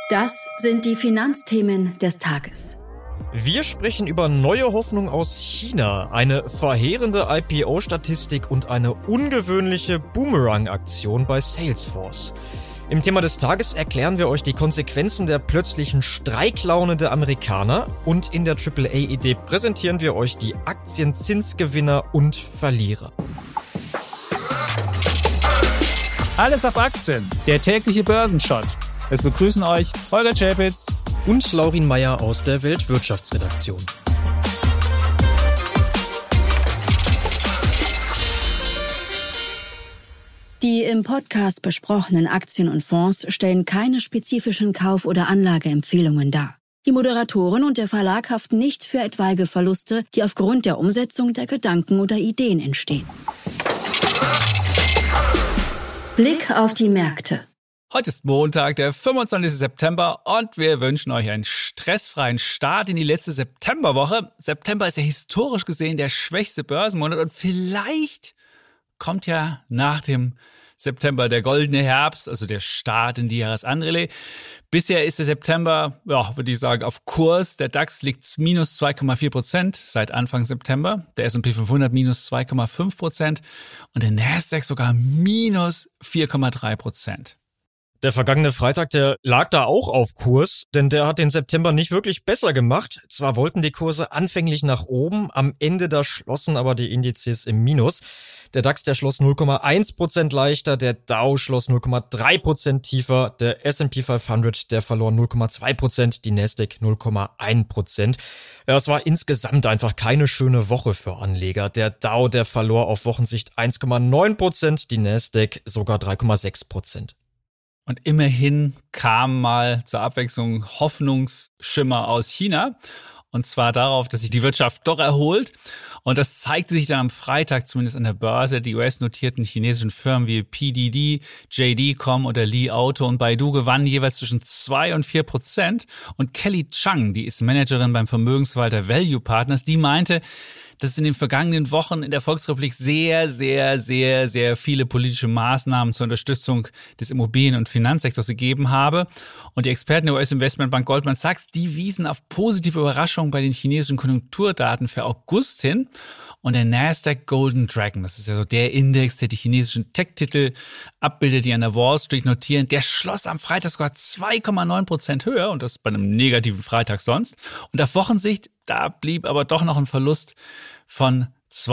Das sind die Finanzthemen des Tages. Wir sprechen über neue Hoffnung aus China, eine verheerende IPO-Statistik und eine ungewöhnliche Boomerang-Aktion bei Salesforce. Im Thema des Tages erklären wir euch die Konsequenzen der plötzlichen Streiklaune der Amerikaner und in der AAA-Idee präsentieren wir euch die Aktienzinsgewinner und Verlierer. Alles auf Aktien, der tägliche Börsenshot. Es begrüßen euch Holger Czapitz und Laurin Meyer aus der Weltwirtschaftsredaktion. Die im Podcast besprochenen Aktien und Fonds stellen keine spezifischen Kauf- oder Anlageempfehlungen dar. Die Moderatoren und der Verlag haften nicht für etwaige Verluste, die aufgrund der Umsetzung der Gedanken oder Ideen entstehen. Blick auf die Märkte. Heute ist Montag, der 25. September und wir wünschen euch einen stressfreien Start in die letzte Septemberwoche. September ist ja historisch gesehen der schwächste Börsenmonat und vielleicht kommt ja nach dem September der goldene Herbst, also der Start in die Jahresanrallye. Bisher ist der September, würde ich sagen, auf Kurs. Der DAX liegt minus 2,4% seit Anfang September. Der S&P 500 minus 2,5% und der Nasdaq sogar minus 4,3%. Der vergangene Freitag, der lag da auch auf Kurs, denn der hat den September nicht wirklich besser gemacht. Zwar wollten die Kurse anfänglich nach oben, am Ende da schlossen aber die Indizes im Minus. Der DAX, der schloss 0,1% leichter, der Dow schloss 0,3% tiefer, der S&P 500, der verlor 0,2%, die Nasdaq 0,1%. Ja, es war insgesamt einfach keine schöne Woche für Anleger. Der Dow, der verlor auf Wochensicht 1,9%, die Nasdaq sogar 3,6%. Und immerhin kam mal zur Abwechslung Hoffnungsschimmer aus China. Und zwar darauf, dass sich die Wirtschaft doch erholt. Und das zeigte sich dann am Freitag zumindest an der Börse. Die US-notierten chinesischen Firmen wie PDD, JD.com oder Li Auto und Baidu gewannen jeweils zwischen 2 und 4%. Und Kelly Chang, die ist Managerin beim Vermögensverwalter Value Partners, die meinte, dass es in den vergangenen Wochen in der Volksrepublik sehr, sehr, sehr, sehr viele politische Maßnahmen zur Unterstützung des Immobilien- und Finanzsektors gegeben habe. Und die Experten der US-Investmentbank Goldman Sachs, die wiesen auf positive Überraschungen bei den chinesischen Konjunkturdaten für August hin. Und der Nasdaq Golden Dragon, das ist ja so der Index, der die chinesischen Tech-Titel abbildet, die an der Wall Street notieren, der schloss am Freitag sogar 2,9% höher und das bei einem negativen Freitag sonst. Und auf Wochensicht, da blieb aber doch noch ein Verlust von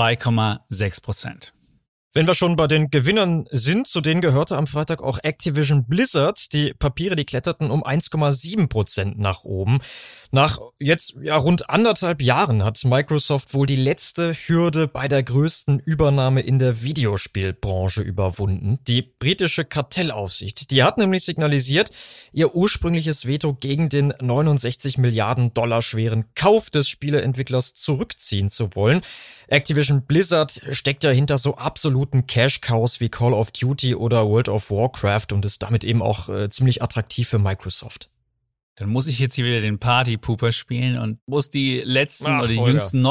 2,6%. Wenn wir schon bei den Gewinnern sind, zu denen gehörte am Freitag auch Activision Blizzard. Die Papiere, die kletterten um 1,7% nach oben. Nach jetzt rund 1,5 Jahren hat Microsoft wohl die letzte Hürde bei der größten Übernahme in der Videospielbranche überwunden. Die britische Kartellaufsicht, die hat nämlich signalisiert, ihr ursprüngliches Veto gegen den 69 Milliarden Dollar schweren Kauf des Spieleentwicklers zurückziehen zu wollen. Activision Blizzard steckt ja hinter so absoluten Cash-Cows wie Call of Duty oder World of Warcraft und ist damit eben auch ziemlich attraktiv für Microsoft. Dann muss ich jetzt hier wieder den Party-Pooper spielen und muss die letzten die Holger. jüngsten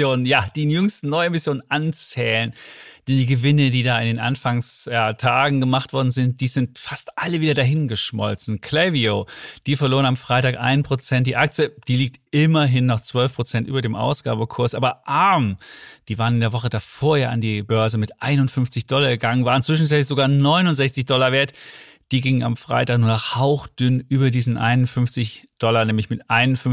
Neuemissionen anzählen. Die Gewinne, die da in den Anfangstagen gemacht worden sind, die sind fast alle wieder dahingeschmolzen. Klaviyo, die verloren am Freitag 1%. Die Aktie, die liegt immerhin noch 12% über dem Ausgabekurs. Aber ARM, die waren in der Woche davor ja an die Börse mit $51 gegangen, waren zwischenzeitlich sogar $69 wert. Die gingen am Freitag nur noch hauchdünn über diesen $51, nämlich mit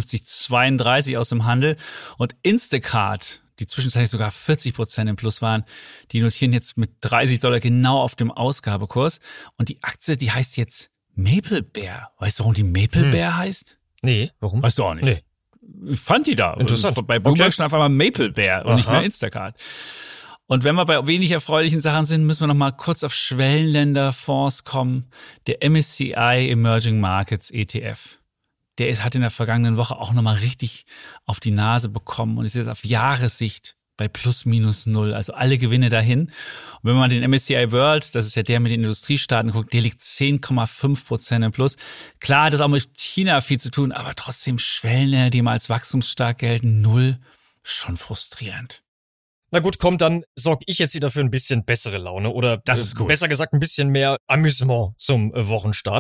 51,32 aus dem Handel. Und Instacart, die zwischenzeitlich sogar 40% im Plus waren, die notieren jetzt mit $30 genau auf dem Ausgabekurs. Und die Aktie, die heißt jetzt Maple Bear. Weißt du, warum die Maple Bear heißt? Nee, warum? Weißt du auch nicht? Nee. Ich fand die da. Interessant. Bei Bloomberg Okay. stand einfach mal Maple Bear und nicht mehr Instacart. Und wenn wir bei wenig erfreulichen Sachen sind, müssen wir noch mal kurz auf Schwellenländerfonds kommen. Der MSCI Emerging Markets ETF. Der hat in der vergangenen Woche auch noch mal richtig auf die Nase bekommen und ist jetzt auf Jahressicht bei plus minus null. Also alle Gewinne dahin. Und wenn man den MSCI World, das ist ja der mit den Industriestaaten, guckt, der liegt 10,5% im Plus. Klar hat das auch mit China viel zu tun, aber trotzdem Schwellenländer, die mal als wachstumsstark gelten, null. Schon frustrierend. Na gut, komm, dann sorge ich jetzt wieder für ein bisschen bessere Laune oder Das ist gut. Besser gesagt ein bisschen mehr Amüsement zum Wochenstart.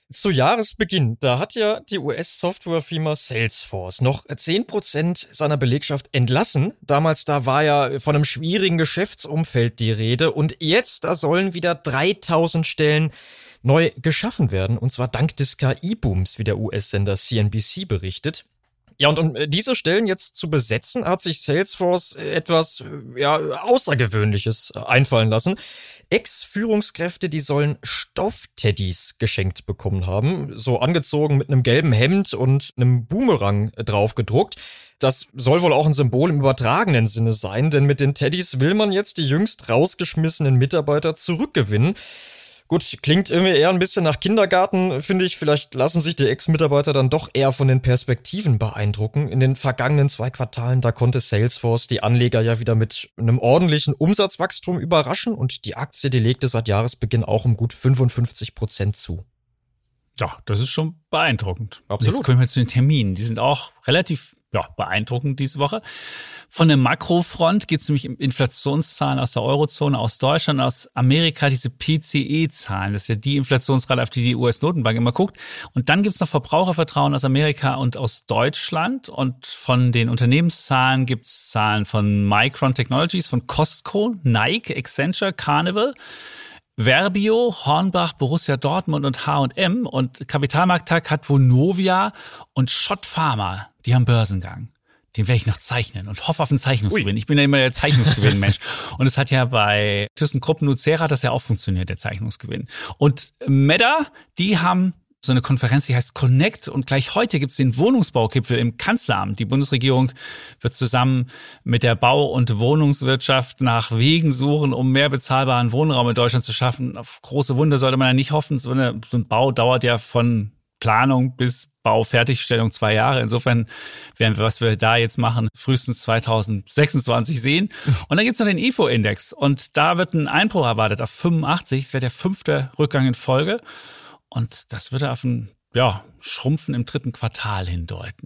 Zu Jahresbeginn, da hat ja die US-Softwarefirma Salesforce noch 10% seiner Belegschaft entlassen. Damals, da war ja von einem schwierigen Geschäftsumfeld die Rede. Und jetzt, da sollen wieder 3000 Stellen neu geschaffen werden. Und zwar dank des KI-Booms, wie der US-Sender CNBC berichtet. Ja, und um diese Stellen jetzt zu besetzen, hat sich Salesforce etwas Außergewöhnliches einfallen lassen. Ex-Führungskräfte, die sollen Stoffteddys geschenkt bekommen haben, so angezogen mit einem gelben Hemd und einem Boomerang drauf gedruckt. Das soll wohl auch ein Symbol im übertragenen Sinne sein, denn mit den Teddys will man jetzt die jüngst rausgeschmissenen Mitarbeiter zurückgewinnen. Gut, klingt irgendwie eher ein bisschen nach Kindergarten, finde ich. Vielleicht lassen sich die Ex-Mitarbeiter dann doch eher von den Perspektiven beeindrucken. In den vergangenen 2 Quartalen, da konnte Salesforce die Anleger ja wieder mit einem ordentlichen Umsatzwachstum überraschen und die Aktie, die legte seit Jahresbeginn auch um gut 55% zu. Ja, das ist schon beeindruckend. Absolut. Jetzt kommen wir zu den Terminen. Die sind auch relativ beeindruckend diese Woche. Von der Makrofront geht es nämlich um Inflationszahlen aus der Eurozone, aus Deutschland, aus Amerika, diese PCE-Zahlen. Das ist ja die Inflationsrate, auf die US-Notenbank immer guckt. Und dann gibt es noch Verbrauchervertrauen aus Amerika und aus Deutschland. Und von den Unternehmenszahlen gibt es Zahlen von Micron Technologies, von Costco, Nike, Accenture, Carnival, Verbio, Hornbach, Borussia Dortmund und H&M. Und Kapitalmarkttag hat Vonovia und Schott Pharma, die haben Börsengang. Den werde ich noch zeichnen und hoffe auf einen Zeichnungsgewinn. Ich bin ja immer der Zeichnungsgewinn-Mensch. Und es hat ja bei ThyssenKrupp Nucera hat das ja auch funktioniert, der Zeichnungsgewinn. Und Meta, die haben so eine Konferenz, die heißt Connect. Und gleich heute gibt's den Wohnungsbaugipfel im Kanzleramt. Die Bundesregierung wird zusammen mit der Bau- und Wohnungswirtschaft nach Wegen suchen, um mehr bezahlbaren Wohnraum in Deutschland zu schaffen. Auf große Wunder sollte man ja nicht hoffen. So ein Bau dauert ja von Planung bis Baufertigstellung 2 Jahre. Insofern werden wir, was wir da jetzt machen, frühestens 2026 sehen. Und dann gibt's noch den IFO-Index. Und da wird ein Einbruch erwartet auf 85. Das wäre der 5. Rückgang in Folge. Und das würde auf ein Schrumpfen im 3. Quartal hindeuten.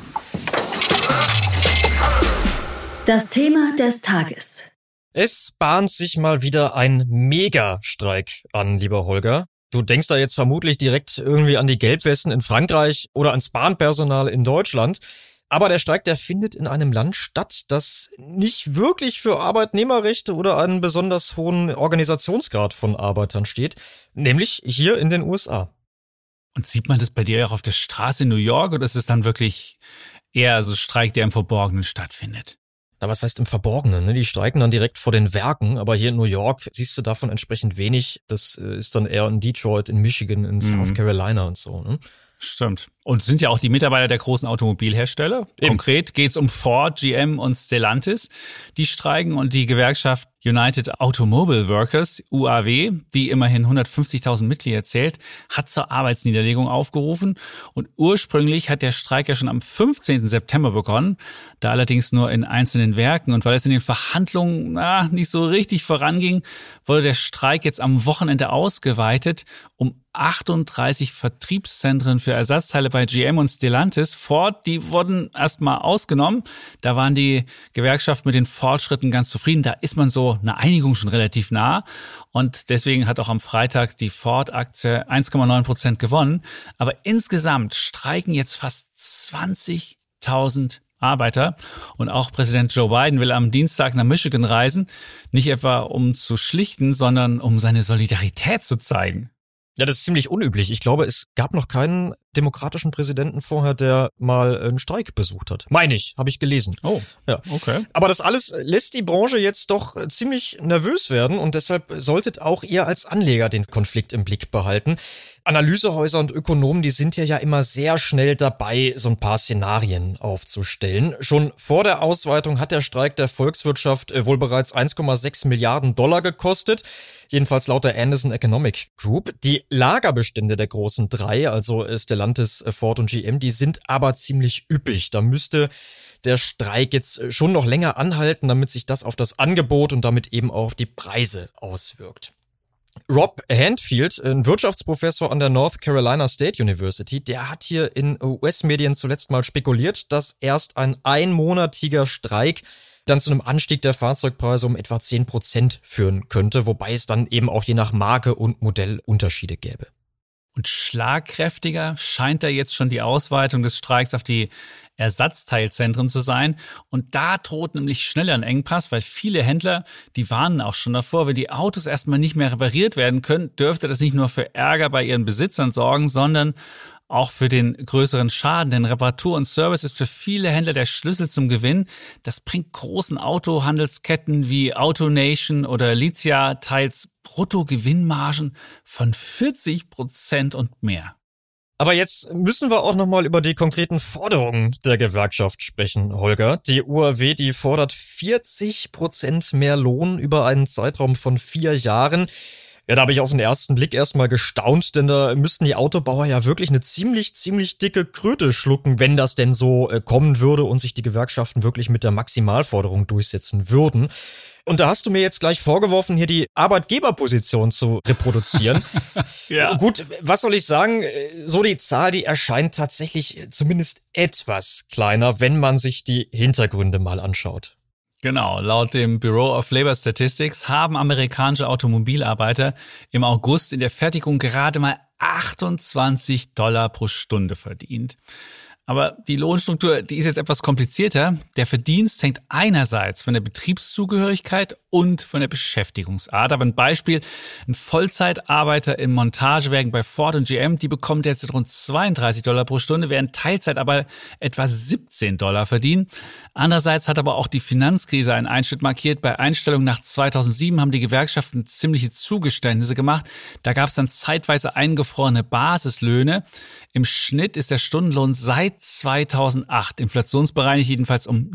Das Thema des Tages. Es bahnt sich mal wieder ein Megastreik an, lieber Holger. Du denkst da jetzt vermutlich direkt irgendwie an die Gelbwesten in Frankreich oder ans Bahnpersonal in Deutschland. Aber der Streik, der findet in einem Land statt, das nicht wirklich für Arbeitnehmerrechte oder einen besonders hohen Organisationsgrad von Arbeitern steht, nämlich hier in den USA. Und sieht man das bei dir auch auf der Straße in New York oder ist es dann wirklich eher so ein Streik, der im Verborgenen stattfindet? Na, was heißt im Verborgenen? Ne? Die streiken dann direkt vor den Werken, aber hier in New York siehst du davon entsprechend wenig. Das ist dann eher in Detroit, in Michigan, in South Carolina und so. Ne? Stimmt. Und sind ja auch die Mitarbeiter der großen Automobilhersteller. Eben. Konkret geht's um Ford, GM und Stellantis. Die streiken und die Gewerkschaft United Automobile Workers, UAW, die immerhin 150.000 Mitglieder zählt, hat zur Arbeitsniederlegung aufgerufen. Und ursprünglich hat der Streik ja schon am 15. September begonnen, da allerdings nur in einzelnen Werken. Und weil es in den Verhandlungen nicht so richtig voranging, wurde der Streik jetzt am Wochenende ausgeweitet um 38 Vertriebszentren für Ersatzteile bei GM und Stellantis. Ford, die wurden erstmal ausgenommen. Da waren die Gewerkschaften mit den Fortschritten ganz zufrieden. Da ist man so eine Einigung schon relativ nah. Und deswegen hat auch am Freitag die Ford-Aktie 1,9% gewonnen. Aber insgesamt streiken jetzt fast 20.000 Arbeiter. Und auch Präsident Joe Biden will am Dienstag nach Michigan reisen. Nicht etwa um zu schlichten, sondern um seine Solidarität zu zeigen. Ja, das ist ziemlich unüblich. Ich glaube, es gab noch keinen demokratischen Präsidenten vorher, der mal einen Streik besucht hat. Meine ich, habe ich gelesen. Oh, ja, okay. Aber das alles lässt die Branche jetzt doch ziemlich nervös werden und deshalb solltet auch ihr als Anleger den Konflikt im Blick behalten. Analysehäuser und Ökonomen, die sind ja immer sehr schnell dabei, so ein paar Szenarien aufzustellen. Schon vor der Ausweitung hat der Streik der Volkswirtschaft wohl bereits 1,6 Milliarden Dollar gekostet. Jedenfalls laut der Anderson Economic Group. Die Lagerbestände der großen 3, also Stellantis, Ford und GM, die sind aber ziemlich üppig. Da müsste der Streik jetzt schon noch länger anhalten, damit sich das auf das Angebot und damit eben auch auf die Preise auswirkt. Rob Handfield, ein Wirtschaftsprofessor an der North Carolina State University, der hat hier in US-Medien zuletzt mal spekuliert, dass erst ein einmonatiger Streik dann zu einem Anstieg der Fahrzeugpreise um etwa 10% führen könnte, wobei es dann eben auch je nach Marke und Modell Unterschiede gäbe. Und schlagkräftiger scheint da jetzt schon die Ausweitung des Streiks auf die Ersatzteilzentren zu sein. Und da droht nämlich schneller ein Engpass, weil viele Händler, die warnen auch schon davor, wenn die Autos erstmal nicht mehr repariert werden können, dürfte das nicht nur für Ärger bei ihren Besitzern sorgen, sondern auch für den größeren Schaden. Denn Reparatur und Service ist für viele Händler der Schlüssel zum Gewinn. Das bringt großen Autohandelsketten wie AutoNation oder Lizia teils Bruttogewinnmargen von 40% und mehr. Aber jetzt müssen wir auch nochmal über die konkreten Forderungen der Gewerkschaft sprechen, Holger. Die UAW, die fordert 40% mehr Lohn über einen Zeitraum von 4 Jahren. Ja, da habe ich auf den ersten Blick erstmal gestaunt, denn da müssten die Autobauer ja wirklich eine ziemlich dicke Kröte schlucken, wenn das denn so kommen würde und sich die Gewerkschaften wirklich mit der Maximalforderung durchsetzen würden. Und da hast du mir jetzt gleich vorgeworfen, hier die Arbeitgeberposition zu reproduzieren. Ja. Gut, was soll ich sagen? So die Zahl, die erscheint tatsächlich zumindest etwas kleiner, wenn man sich die Hintergründe mal anschaut. Genau, laut dem Bureau of Labor Statistics haben amerikanische Automobilarbeiter im August in der Fertigung gerade mal $28 pro Stunde verdient. Aber die Lohnstruktur, die ist jetzt etwas komplizierter. Der Verdienst hängt einerseits von der Betriebszugehörigkeit und von der Beschäftigungsart. Aber ein Beispiel, ein Vollzeitarbeiter in Montagewerken bei Ford und GM, die bekommt jetzt rund $32 pro Stunde, während Teilzeit aber etwa $17 verdienen. Andererseits hat aber auch die Finanzkrise einen Einschnitt markiert. Bei Einstellungen nach 2007 haben die Gewerkschaften ziemliche Zugeständnisse gemacht. Da gab es dann zeitweise eingefrorene Basislöhne. Im Schnitt ist der Stundenlohn seit 2008 inflationsbereinigt jedenfalls um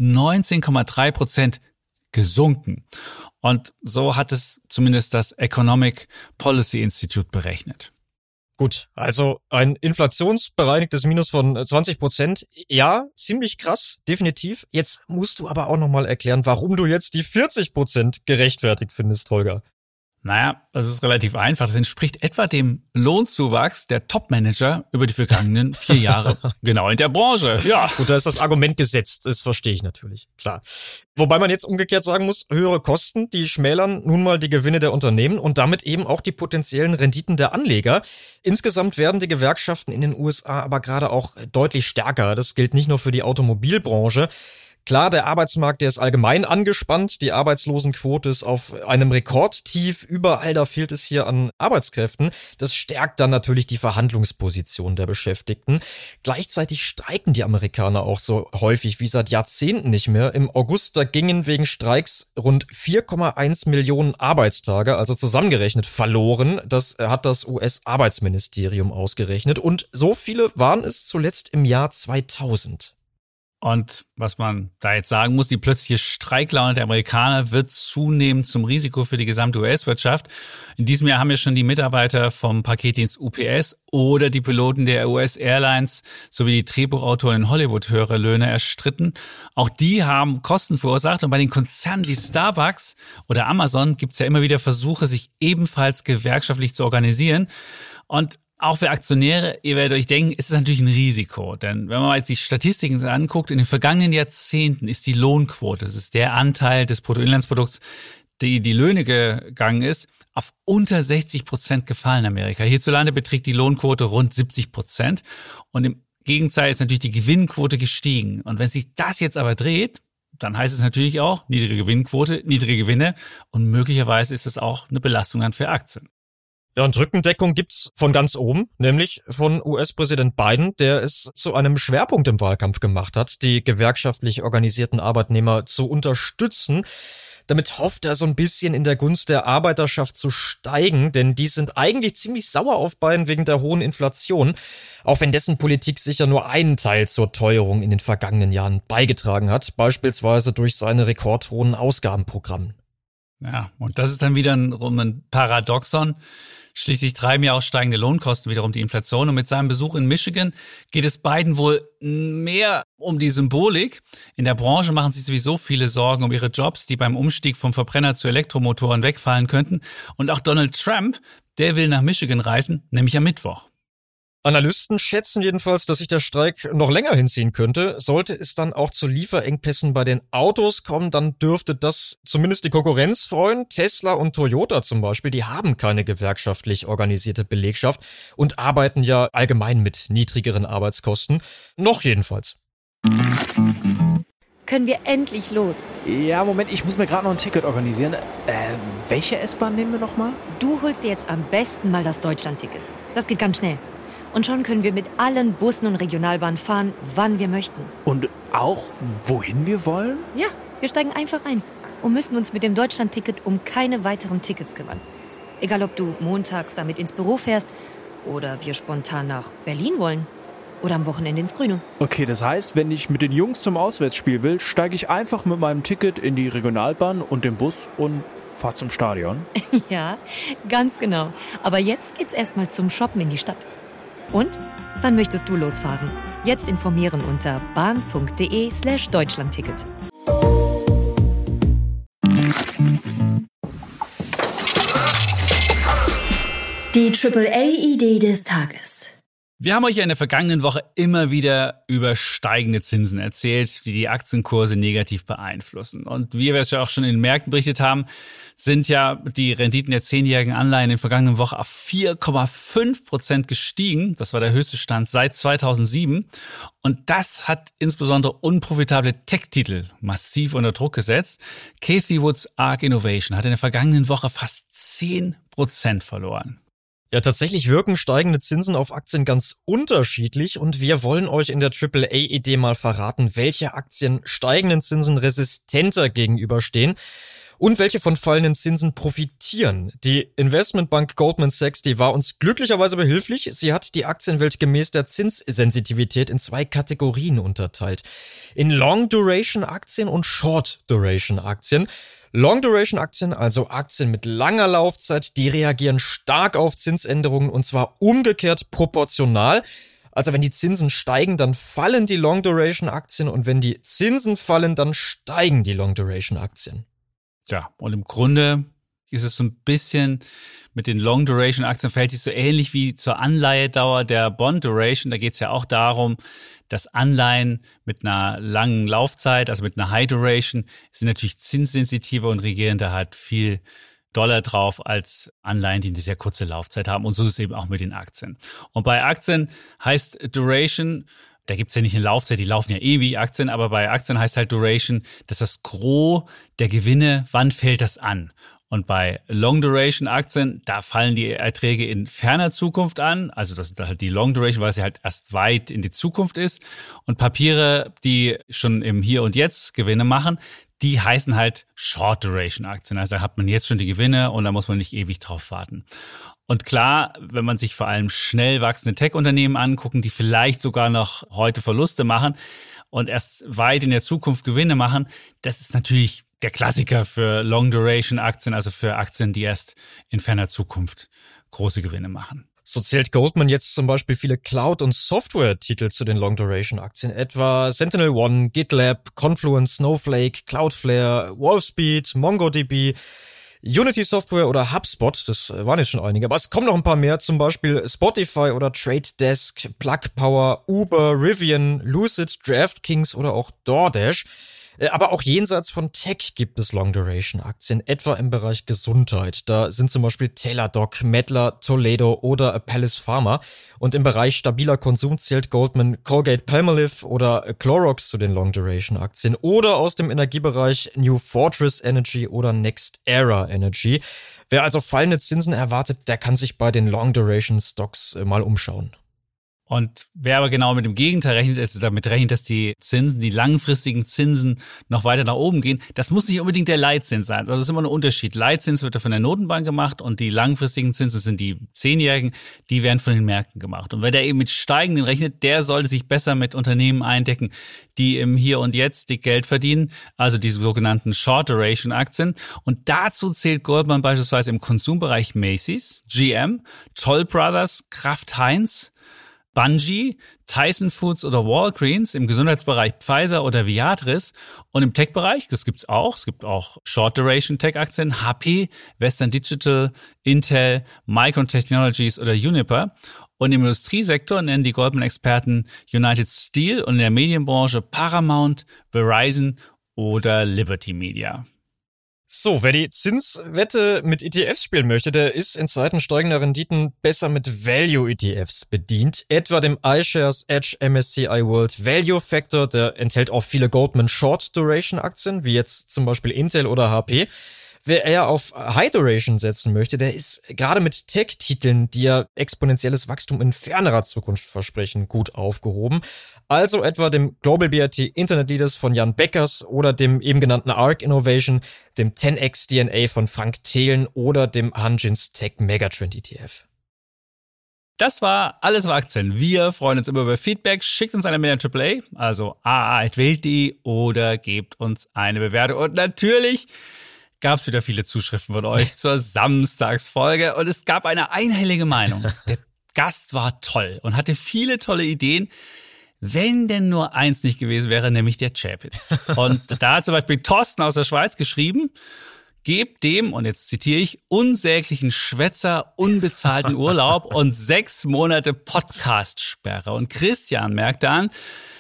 19,3% gesunken. Und so hat es zumindest das Economic Policy Institute berechnet. Gut, also ein inflationsbereinigtes Minus von 20%. Ja, ziemlich krass, definitiv. Jetzt musst du aber auch nochmal erklären, warum du jetzt die 40% gerechtfertigt findest, Holger. Naja, das ist relativ einfach. Das entspricht etwa dem Lohnzuwachs der Top-Manager über die vergangenen 4 Jahre. Genau in der Branche, ja. Gut, da ist das Argument gesetzt. Das verstehe ich natürlich, klar. Wobei man jetzt umgekehrt sagen muss, höhere Kosten, die schmälern nun mal die Gewinne der Unternehmen und damit eben auch die potenziellen Renditen der Anleger. Insgesamt werden die Gewerkschaften in den USA aber gerade auch deutlich stärker. Das gilt nicht nur für die Automobilbranche. Klar, der Arbeitsmarkt, der ist allgemein angespannt. Die Arbeitslosenquote ist auf einem Rekordtief. Überall, da fehlt es hier an Arbeitskräften. Das stärkt dann natürlich die Verhandlungsposition der Beschäftigten. Gleichzeitig streiken die Amerikaner auch so häufig wie seit Jahrzehnten nicht mehr. Im August, da gingen wegen Streiks rund 4,1 Millionen Arbeitstage, also zusammengerechnet, verloren. Das hat das US-Arbeitsministerium ausgerechnet. Und so viele waren es zuletzt im Jahr 2000. Und was man da jetzt sagen muss, die plötzliche Streiklaune der Amerikaner wird zunehmend zum Risiko für die gesamte US-Wirtschaft. In diesem Jahr haben ja schon die Mitarbeiter vom Paketdienst UPS oder die Piloten der US-Airlines sowie die Drehbuchautoren in Hollywood höhere Löhne erstritten. Auch die haben Kosten verursacht. Und bei den Konzernen wie Starbucks oder Amazon gibt es ja immer wieder Versuche, sich ebenfalls gewerkschaftlich zu organisieren. Und auch für Aktionäre, ihr werdet euch denken, ist es natürlich ein Risiko. Denn wenn man mal jetzt die Statistiken anguckt, in den vergangenen Jahrzehnten ist die Lohnquote, das ist der Anteil des Bruttoinlandsprodukts, die Löhne gegangen ist, auf unter 60% gefallen in Amerika. Hierzulande beträgt die Lohnquote rund 70%. Und im Gegenteil ist natürlich die Gewinnquote gestiegen. Und wenn sich das jetzt aber dreht, dann heißt es natürlich auch niedrige Gewinnquote, niedrige Gewinne. Und möglicherweise ist es auch eine Belastung dann für Aktien. Ja, und Rückendeckung gibt's von ganz oben, nämlich von US-Präsident Biden, der es zu einem Schwerpunkt im Wahlkampf gemacht hat, die gewerkschaftlich organisierten Arbeitnehmer zu unterstützen. Damit hofft er so ein bisschen in der Gunst der Arbeiterschaft zu steigen, denn die sind eigentlich ziemlich sauer auf Biden wegen der hohen Inflation, auch wenn dessen Politik sicher nur einen Teil zur Teuerung in den vergangenen Jahren beigetragen hat, beispielsweise durch seine rekordhohen Ausgabenprogramme. Ja, und das ist dann wieder ein Paradoxon. Schließlich treiben ja auch steigende Lohnkosten wiederum die Inflation. Und mit seinem Besuch in Michigan geht es Biden wohl mehr um die Symbolik. In der Branche machen sich sowieso viele Sorgen um ihre Jobs, die beim Umstieg vom Verbrenner zu Elektromotoren wegfallen könnten. Und auch Donald Trump, der will nach Michigan reisen, nämlich am Mittwoch. Analysten schätzen jedenfalls, dass sich der Streik noch länger hinziehen könnte. Sollte es dann auch zu Lieferengpässen bei den Autos kommen, dann dürfte das zumindest die Konkurrenz freuen. Tesla und Toyota zum Beispiel, die haben keine gewerkschaftlich organisierte Belegschaft und arbeiten ja allgemein mit niedrigeren Arbeitskosten. Noch jedenfalls. Können wir endlich los? Ja, Moment, ich muss mir gerade noch ein Ticket organisieren. Welche S-Bahn nehmen wir nochmal? Du holst dir jetzt am besten mal das Deutschland-Ticket. Das geht ganz schnell. Und schon können wir mit allen Bussen und Regionalbahnen fahren, wann wir möchten. Und auch, wohin wir wollen? Ja, wir steigen einfach ein und müssen uns mit dem Deutschland-Ticket um keine weiteren Tickets kümmern. Egal, ob du montags damit ins Büro fährst oder wir spontan nach Berlin wollen. Oder am Wochenende ins Grüne. Okay, das heißt, wenn ich mit den Jungs zum Auswärtsspiel will, steige ich einfach mit meinem Ticket in die Regionalbahn und den Bus und fahre zum Stadion. Ja, ganz genau. Aber jetzt geht's erstmal zum Shoppen in die Stadt. Und? Wann möchtest du losfahren? Jetzt informieren unter bahn.de/Deutschlandticket. Die AAA-Idee des Tages. Wir haben euch ja in der vergangenen Woche immer wieder über steigende Zinsen erzählt, die die Aktienkurse negativ beeinflussen. Und wie wir es ja auch schon in den Märkten berichtet haben, sind ja die Renditen der 10-jährigen Anleihen in der vergangenen Woche auf 4,5% gestiegen. Das war der höchste Stand seit 2007. Und das hat insbesondere unprofitable Tech-Titel massiv unter Druck gesetzt. Cathie Woods Arc Innovation hat in der vergangenen Woche fast 10% verloren. Ja, tatsächlich wirken steigende Zinsen auf Aktien ganz unterschiedlich und wir wollen euch in der AAA-Idee mal verraten, welche Aktien steigenden Zinsen resistenter gegenüberstehen und welche von fallenden Zinsen profitieren. Die Investmentbank Goldman Sachs, die war uns glücklicherweise behilflich. Sie hat die Aktienwelt gemäß der Zinssensitivität in 2 Kategorien unterteilt. In Long-Duration-Aktien und Short-Duration-Aktien. Long-Duration-Aktien, also Aktien mit langer Laufzeit, die reagieren stark auf Zinsänderungen und zwar umgekehrt proportional. Also wenn die Zinsen steigen, dann fallen die Long-Duration-Aktien und wenn die Zinsen fallen, dann steigen die Long-Duration-Aktien. Ja, und im Grunde ist es so ein bisschen mit den Long-Duration-Aktien verhält sich so ähnlich wie zur Anleihedauer der Bond-Duration. Da geht es ja auch darum, dass Anleihen mit einer langen Laufzeit, also mit einer High-Duration, sind natürlich zinssensitiver und reagieren da halt viel doller drauf als Anleihen, die eine sehr kurze Laufzeit haben. Und so ist es eben auch mit den Aktien. Und bei Aktien heißt Duration, da gibt's ja nicht eine Laufzeit, die laufen ja ewig Aktien, aber bei Aktien heißt halt Duration, dass das Gros der Gewinne, wann fällt das an? Und bei Long-Duration-Aktien, da fallen die Erträge in ferner Zukunft an. Also das ist halt die Long-Duration, weil sie halt erst weit in die Zukunft ist. Und Papiere, die schon im Hier und Jetzt Gewinne machen, die heißen halt Short-Duration-Aktien. Also da hat man jetzt schon die Gewinne und da muss man nicht ewig drauf warten. Und klar, wenn man sich vor allem schnell wachsende Tech-Unternehmen angucken, die vielleicht sogar noch heute Verluste machen und erst weit in der Zukunft Gewinne machen, das ist natürlich der Klassiker für Long-Duration-Aktien, also für Aktien, die erst in ferner Zukunft große Gewinne machen. So zählt Goldman jetzt zum Beispiel viele Cloud- und Software-Titel zu den Long-Duration-Aktien, etwa SentinelOne, GitLab, Confluence, Snowflake, Cloudflare, Wolfspeed, MongoDB, Unity Software oder HubSpot, das waren jetzt schon einige, aber es kommen noch ein paar mehr, zum Beispiel Spotify oder Trade Desk, Plug Power, Uber, Rivian, Lucid, DraftKings oder auch DoorDash. Aber auch jenseits von Tech gibt es Long-Duration-Aktien, etwa im Bereich Gesundheit. Da sind zum Beispiel Teladoc, Medler, Toledo oder Apellis Pharma. Und im Bereich stabiler Konsum zählt Goldman Colgate-Palmolive oder Clorox zu den Long-Duration-Aktien. Oder aus dem Energiebereich New Fortress Energy oder NextEra Energy. Wer also fallende Zinsen erwartet, der kann sich bei den Long-Duration-Stocks mal umschauen. Und wer aber genau mit dem Gegenteil rechnet, also damit rechnet, dass die Zinsen, die langfristigen Zinsen noch weiter nach oben gehen, das muss nicht unbedingt der Leitzins sein. Also das ist immer ein Unterschied. Leitzins wird ja von der Notenbank gemacht und die langfristigen Zinsen sind die 10-jährigen, die werden von den Märkten gemacht. Und wer da eben mit steigenden rechnet, der sollte sich besser mit Unternehmen eindecken, die im Hier und Jetzt dick Geld verdienen, also diese sogenannten Short-Duration-Aktien. Und dazu zählt Goldman beispielsweise im Konsumbereich Macy's, GM, Toll Brothers, Kraft Heinz, Bungie, Tyson Foods oder Walgreens, im Gesundheitsbereich Pfizer oder Viatris und im Tech-Bereich, das gibt's auch. Es gibt auch Short-Duration-Tech-Aktien, HP, Western Digital, Intel, Micron Technologies oder Uniper. Und im Industriesektor nennen die Goldman-Experten United Steel und in der Medienbranche Paramount, Verizon oder Liberty Media. So, wer die Zinswette mit ETFs spielen möchte, der ist in Zeiten steigender Renditen besser mit Value-ETFs bedient. Etwa dem iShares Edge MSCI World Value Factor, der enthält auch viele Goldman Short Duration Aktien, wie jetzt zum Beispiel Intel oder HP. Wer eher auf High Duration setzen möchte, der ist gerade mit Tech-Titeln, die ja exponentielles Wachstum in fernerer Zukunft versprechen, gut aufgehoben. Also etwa dem Global BIT Internet Leaders von Jan Beckers oder dem eben genannten ARC Innovation, dem 10X DNA von Frank Thelen oder dem Hanjins Tech Megatrend ETF. Das war Alles über Aktien. Wir freuen uns immer über Feedback. Schickt uns eine Mail an AAA, also aa@welt.de oder gebt uns eine Bewertung. Und natürlich gab es wieder viele Zuschriften von euch zur Samstagsfolge und es gab eine einhellige Meinung. Der Gast war toll und hatte viele tolle Ideen, wenn denn nur eins nicht gewesen wäre, nämlich der Chapitz. Und da hat zum Beispiel Thorsten aus der Schweiz geschrieben, gebt dem, und jetzt zitiere ich, unsäglichen Schwätzer unbezahlten Urlaub und 6 Monate Podcast-Sperre. Und Christian merkte an,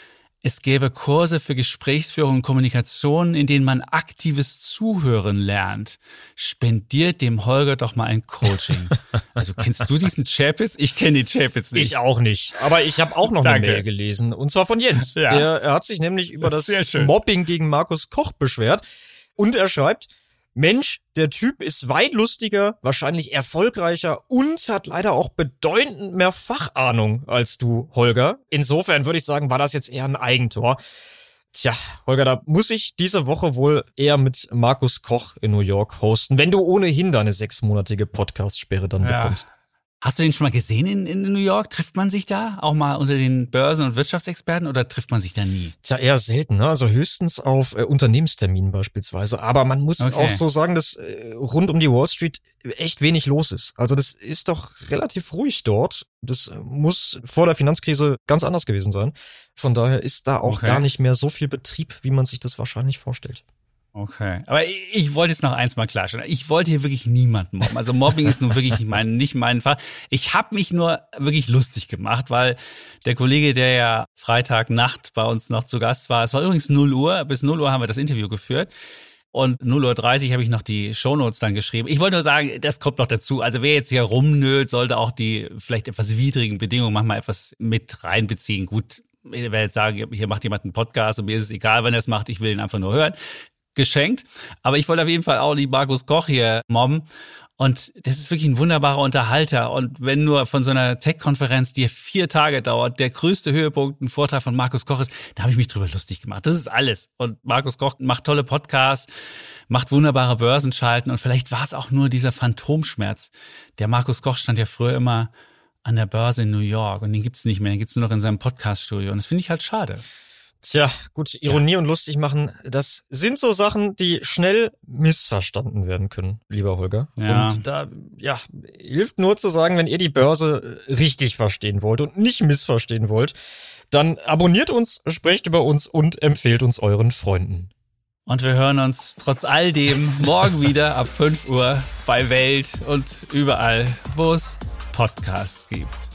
es gäbe Kurse für Gesprächsführung und Kommunikation, in denen man aktives Zuhören lernt. Spendiert dem Holger doch mal ein Coaching. Also kennst du diesen Chapitz? Ich kenne den Chapitz nicht. Ich auch nicht. Aber ich habe auch noch eine Mail gelesen. Und zwar von Jens. Ja. Er hat sich nämlich über das Mobbing gegen Markus Koch beschwert. Und er schreibt, Mensch, der Typ ist weit lustiger, wahrscheinlich erfolgreicher und hat leider auch bedeutend mehr Fachahnung als du, Holger. Insofern würde ich sagen, war das jetzt eher ein Eigentor. Tja, Holger, da muss ich diese Woche wohl eher mit Markus Koch in New York hosten, wenn du ohnehin deine 6-monatige Podcast-Sperre dann bekommst. Hast du den schon mal gesehen in New York? Trifft man sich da auch mal unter den Börsen- und Wirtschaftsexperten oder trifft man sich da nie? Tja, eher selten, ne? Also höchstens auf Unternehmensterminen beispielsweise. Aber man muss auch so sagen, dass rund um die Wall Street echt wenig los ist. Also das ist doch relativ ruhig dort. Das muss vor der Finanzkrise ganz anders gewesen sein. Von daher ist da auch gar nicht mehr so viel Betrieb, wie man sich das wahrscheinlich vorstellt. Okay, aber ich wollte jetzt noch eins mal klarstellen. Ich wollte hier wirklich niemanden mobben. Also Mobbing ist nun wirklich nicht mein Fall. Ich habe mich nur wirklich lustig gemacht, weil der Kollege, der ja Freitagnacht bei uns noch zu Gast war, es war übrigens 0 Uhr, bis 0 Uhr haben wir das Interview geführt. Und 0:30 Uhr habe ich noch die Shownotes dann geschrieben. Ich wollte nur sagen, das kommt noch dazu. Also wer jetzt hier rumnölt, sollte auch die vielleicht etwas widrigen Bedingungen manchmal etwas mit reinbeziehen. Gut, ich werde jetzt sagen, hier macht jemand einen Podcast und mir ist es egal, wenn er es macht, ich will ihn einfach nur hören. Geschenkt. Aber ich wollte auf jeden Fall auch die Markus Koch hier mobben. Und das ist wirklich ein wunderbarer Unterhalter. Und wenn nur von so einer Tech-Konferenz, die 4 Tage dauert, der größte Höhepunkt ein Vortrag von Markus Koch ist, da habe ich mich drüber lustig gemacht. Das ist alles. Und Markus Koch macht tolle Podcasts, macht wunderbare Börsenschalten. Und vielleicht war es auch nur dieser Phantomschmerz. Der Markus Koch stand ja früher immer an der Börse in New York. Und den gibt's nicht mehr. Den gibt's nur noch in seinem Podcast-Studio. Und das finde ich halt schade. Tja, gut, Ironie und lustig machen, das sind so Sachen, die schnell missverstanden werden können, lieber Holger. Ja. Und da, hilft nur zu sagen, wenn ihr die Börse richtig verstehen wollt und nicht missverstehen wollt, dann abonniert uns, sprecht über uns und empfehlt uns euren Freunden. Und wir hören uns trotz all dem morgen wieder ab 5 Uhr bei Welt und überall, wo es Podcasts gibt.